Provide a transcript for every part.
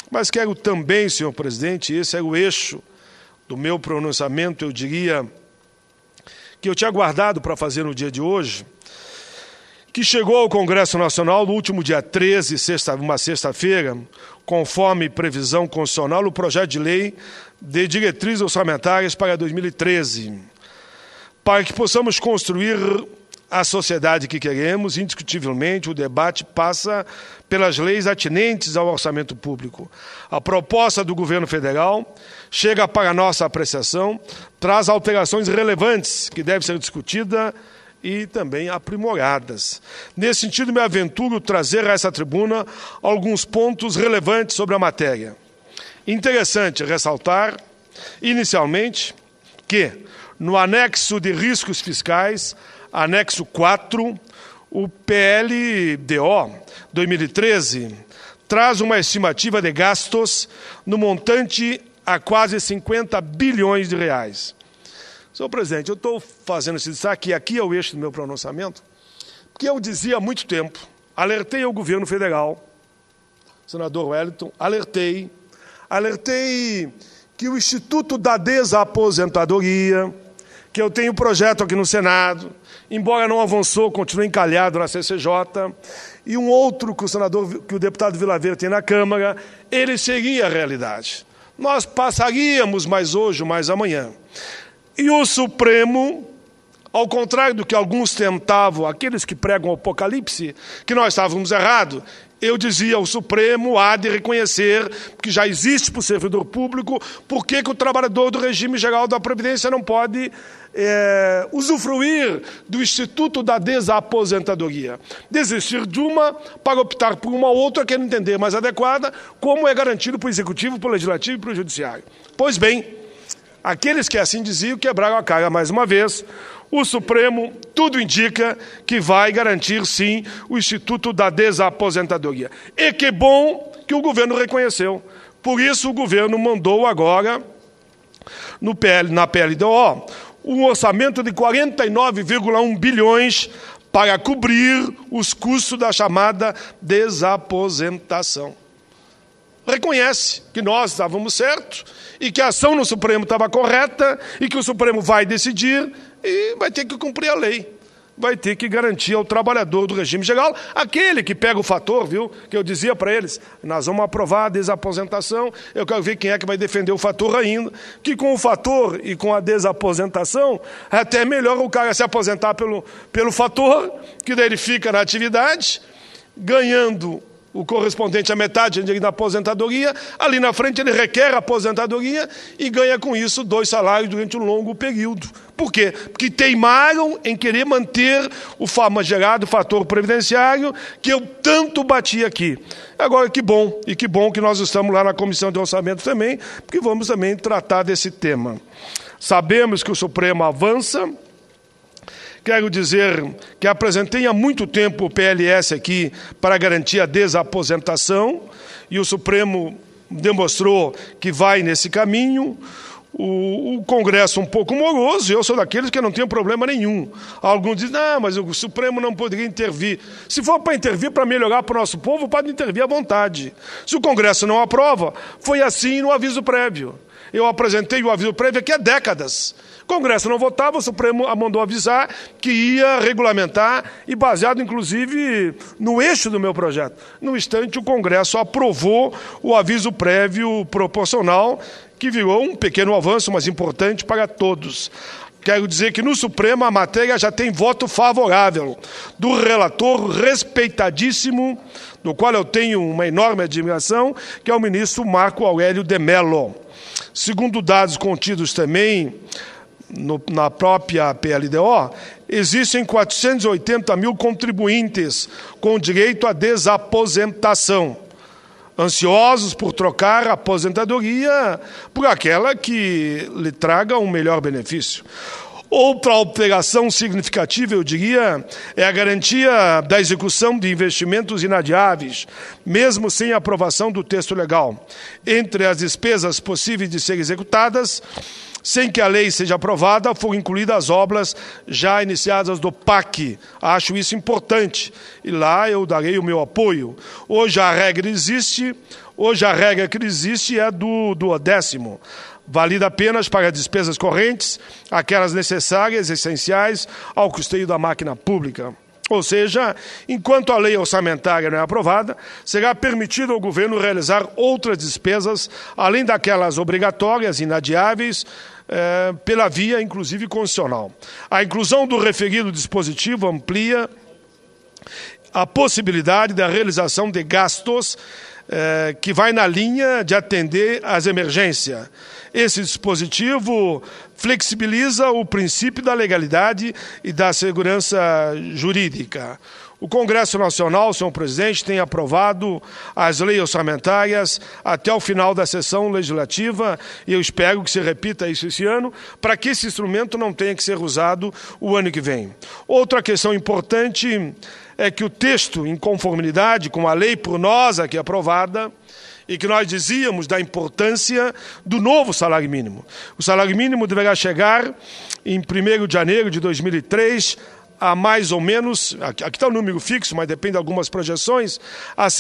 Mas quero também, senhor presidente, esse era o eixo do meu pronunciamento, eu diria, que eu tinha guardado para fazer no dia de hoje, que chegou ao Congresso Nacional no último dia 13, uma sexta-feira, conforme previsão constitucional, o projeto de lei de diretrizes orçamentárias para 2013, para que possamos construir a sociedade que queremos. Indiscutivelmente, o debate passa pelas leis atinentes ao orçamento público. A proposta do governo federal chega para nossa apreciação, traz alterações relevantes que devem ser discutidas e também aprimoradas. Nesse sentido, me aventuro trazer a essa tribuna alguns pontos relevantes sobre a matéria. Interessante ressaltar, inicialmente, que no anexo de riscos fiscais, anexo 4, o PLDO 2013 traz uma estimativa de gastos no montante a quase 50 bilhões de reais. Senhor presidente, eu estou fazendo esse destaque, aqui é o eixo do meu pronunciamento, porque eu dizia há muito tempo, alertei ao governo federal, senador Wellington, alertei que o Instituto da Desaposentadoria, que eu tenho projeto aqui no Senado, embora não avançou, continua encalhado na CCJ, e um outro que o deputado Villaveira tem na Câmara, ele seria a realidade. Nós passaríamos mais hoje, mais amanhã. E o Supremo, ao contrário do que alguns tentavam, aqueles que pregam o apocalipse, que nós estávamos errados, eu dizia, o Supremo há de reconhecer que já existe para o servidor público, por que o trabalhador do regime geral da Previdência não pode usufruir do Instituto da Desaposentadoria. Desistir de uma para optar por uma outra que ele entender mais adequada, como é garantido para o Executivo, para o Legislativo e para o Judiciário. Pois bem, aqueles que assim diziam quebraram a cara mais uma vez. O Supremo, tudo indica que vai garantir, sim, o Instituto da Desaposentadoria. E que bom que o governo reconheceu. Por isso, o governo mandou agora, na PLDO, um orçamento de 49,1 bilhões para cobrir os custos da chamada desaposentação. Reconhece que nós estávamos certos e que a ação no Supremo estava correta e que o Supremo vai decidir e vai ter que cumprir a lei. Vai ter que garantir ao trabalhador do regime geral, aquele que pega o fator, viu? Que eu dizia para eles, nós vamos aprovar a desaposentação, eu quero ver quem é que vai defender o fator ainda, que com o fator e com a desaposentação, é até melhor o cara se aposentar pelo fator, que daí ele fica na atividade, ganhando o correspondente à metade da aposentadoria, ali na frente ele requer a aposentadoria e ganha com isso 2 salários durante um longo período. Por quê? Porque teimaram em querer manter o famigerado fator previdenciário que eu tanto bati aqui. Agora, que bom, e que bom que nós estamos lá na Comissão de Orçamento também, porque vamos também tratar desse tema. Sabemos que o Supremo avança. Quero dizer que apresentei há muito tempo o PLS aqui para garantir a desaposentação e o Supremo demonstrou que vai nesse caminho. O Congresso um pouco moroso, eu sou daqueles que não tenho problema nenhum. Alguns dizem, mas o Supremo não poderia intervir. Se for para intervir para melhorar para o nosso povo, pode intervir à vontade. Se o Congresso não aprova, foi assim no aviso prévio. Eu apresentei o aviso prévio aqui há décadas. O Congresso não votava, o Supremo mandou avisar que ia regulamentar e baseado, inclusive, no eixo do meu projeto. No instante, o Congresso aprovou o aviso prévio proporcional, que virou um pequeno avanço, mas importante para todos. Quero dizer que no Supremo a matéria já tem voto favorável do relator respeitadíssimo, do qual eu tenho uma enorme admiração, que é o ministro Marco Aurélio de Mello. Segundo dados contidos também na própria PLDO, existem 480 mil contribuintes com direito à desaposentação, ansiosos por trocar a aposentadoria por aquela que lhe traga um melhor benefício. Outra alteração significativa, eu diria, é a garantia da execução de investimentos inadiáveis, mesmo sem aprovação do texto legal. Entre as despesas possíveis de serem executadas, sem que a lei seja aprovada, foram incluídas as obras já iniciadas do PAC. Acho isso importante e lá eu darei o meu apoio. Hoje a regra que existe é do 10º. Valida apenas para despesas correntes, aquelas necessárias e essenciais ao custeio da máquina pública. Ou seja, enquanto a lei orçamentária não é aprovada, será permitido ao governo realizar outras despesas, além daquelas obrigatórias, inadiáveis, pela via, inclusive, constitucional. A inclusão do referido dispositivo amplia a possibilidade da realização de gastos que vai na linha de atender às emergências. Esse dispositivo flexibiliza o princípio da legalidade e da segurança jurídica. O Congresso Nacional, senhor presidente, tem aprovado as leis orçamentárias até o final da sessão legislativa e eu espero que se repita isso esse ano, para que esse instrumento não tenha que ser usado o ano que vem. Outra questão importante é que o texto, em conformidade com a lei por nós aqui aprovada, e que nós dizíamos da importância do novo salário mínimo. O salário mínimo deverá chegar em 1º de janeiro de 2003 a mais ou menos, aqui está o número fixo, mas depende de algumas projeções, a R$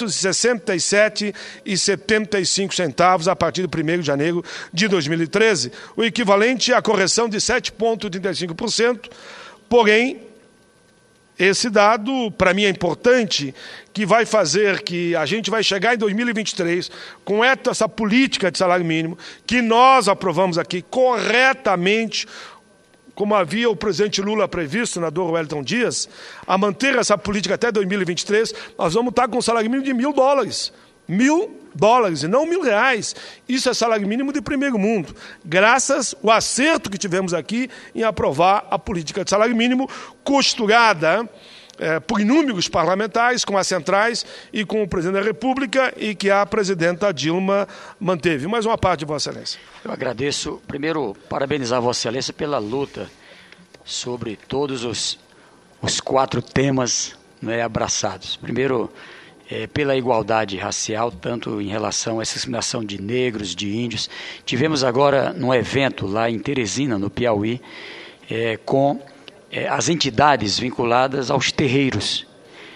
667,75 a partir do 1º de janeiro de 2013, o equivalente à correção de 7,35%, porém, esse dado, para mim, é importante, que vai fazer que a gente vai chegar em 2023 com essa política de salário mínimo, que nós aprovamos aqui corretamente, como havia o presidente Lula previsto, senador Wellington Dias, a manter essa política até 2023, nós vamos estar com um salário mínimo de $1.000. $1.000 e não R$1.000. Isso é salário mínimo de primeiro mundo. Graças ao acerto que tivemos aqui em aprovar a política de salário mínimo, costurada por inúmeros parlamentares, com as centrais e com o presidente da República e que a presidenta Dilma manteve. Mais uma parte de Vossa Excelência. Eu agradeço, primeiro, parabenizar Vossa Excelência pela luta sobre todos os 4 temas, né, abraçados. Primeiro, pela igualdade racial, tanto em relação à discriminação de negros, de índios. Tivemos agora num evento lá em Teresina, no Piauí, com as entidades vinculadas aos terreiros.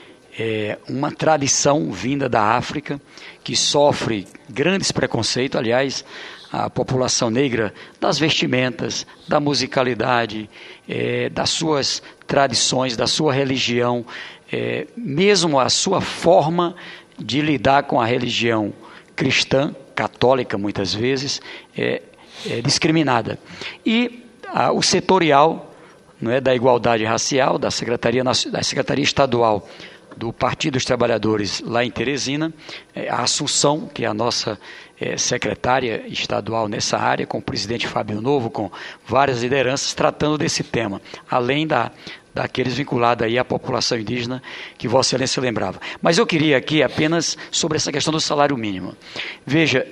Uma tradição vinda da África que sofre grandes preconceitos, aliás, a população negra, das vestimentas, da musicalidade, das suas tradições, da sua religião, mesmo a sua forma de lidar com a religião cristã, católica muitas vezes, é discriminada. E o setorial, não é, da igualdade racial, da Secretaria Estadual do Partido dos Trabalhadores lá em Teresina, a Assunção, que é a nossa secretária estadual nessa área, com o presidente Fábio Novo, com várias lideranças tratando desse tema, além daqueles vinculados aí à população indígena que Vossa Excelência lembrava. Mas eu queria aqui apenas sobre essa questão do salário mínimo. Veja,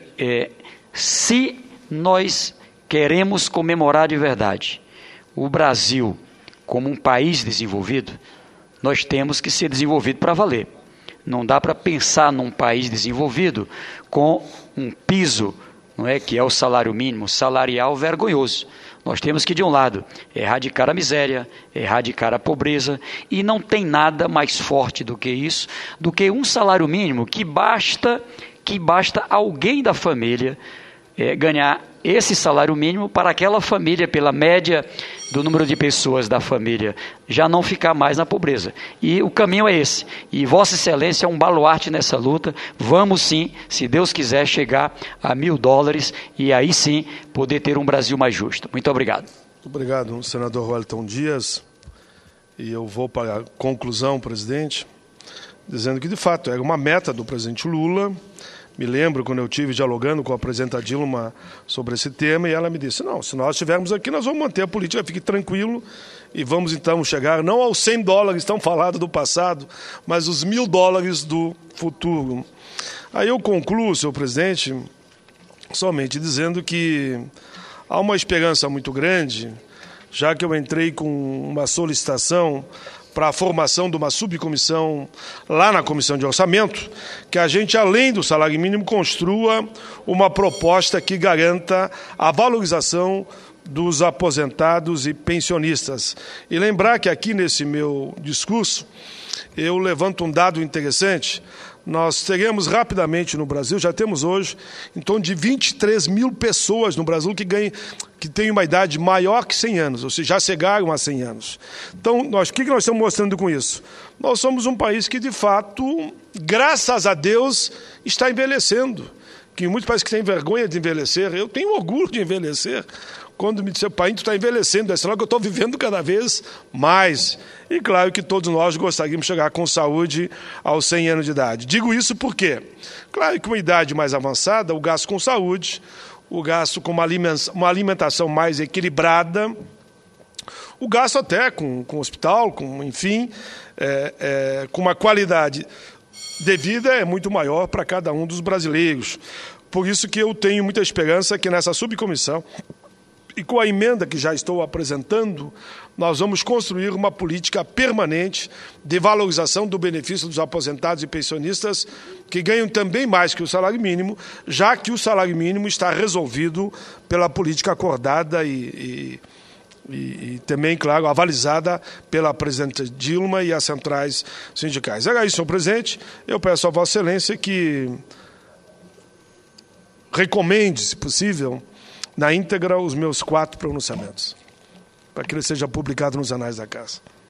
se nós queremos comemorar de verdade o Brasil como um país desenvolvido, nós temos que ser desenvolvido para valer. Não dá para pensar num país desenvolvido com um piso, não é, que é o salário mínimo, salarial vergonhoso. Nós temos que, de um lado, erradicar a miséria, erradicar a pobreza, e não tem nada mais forte do que isso, do que um salário mínimo que basta alguém da família ganhar esse salário mínimo para aquela família, pela média do número de pessoas da família, já não ficar mais na pobreza. E o caminho é esse. E Vossa Excelência é um baluarte nessa luta. Vamos sim, se Deus quiser, chegar a $1.000 e aí sim poder ter um Brasil mais justo. Muito obrigado. Muito obrigado, senador Wellington Dias. E eu vou para a conclusão, presidente, dizendo que, de fato, era uma meta do presidente Lula. Me lembro quando eu estive dialogando com a presidenta Dilma sobre esse tema e ela me disse, não, se nós estivermos aqui, nós vamos manter a política, fique tranquilo e vamos então chegar não aos $100 tão falados do passado, mas os $1.000 do futuro. Aí eu concluo, senhor presidente, somente dizendo que há uma esperança muito grande, já que eu entrei com uma solicitação para a formação de uma subcomissão lá na Comissão de Orçamento, que a gente, além do salário mínimo, construa uma proposta que garanta a valorização dos aposentados e pensionistas. E lembrar que aqui nesse meu discurso eu levanto um dado interessante. Nós teremos rapidamente no Brasil, já temos hoje, em torno de 23 mil pessoas no Brasil que têm uma idade maior que 100 anos, ou seja, já chegaram a 100 anos. Então, o que nós estamos mostrando com isso? Nós somos um país que, de fato, graças a Deus, está envelhecendo. Que muitos países que têm vergonha de envelhecer, eu tenho orgulho de envelhecer. Quando me disser, pai, tu está envelhecendo, é sinal que eu estou vivendo cada vez mais. E claro que todos nós gostaríamos de chegar com saúde aos 100 anos de idade. Digo isso porque, claro que uma idade mais avançada, o gasto com saúde, o gasto com uma alimentação mais equilibrada, o gasto até com hospital, enfim, com uma qualidade de vida é muito maior para cada um dos brasileiros. Por isso que eu tenho muita esperança que nessa subcomissão, e com a emenda que já estou apresentando, nós vamos construir uma política permanente de valorização do benefício dos aposentados e pensionistas, que ganham também mais que o salário mínimo, já que o salário mínimo está resolvido pela política acordada e também, claro, avalizada pela presidente Dilma e as centrais sindicais. Era isso, senhor presidente. Eu peço a Vossa Excelência que recomende, se possível, na íntegra, os meus 4 pronunciamentos, para que ele seja publicado nos anais da Casa.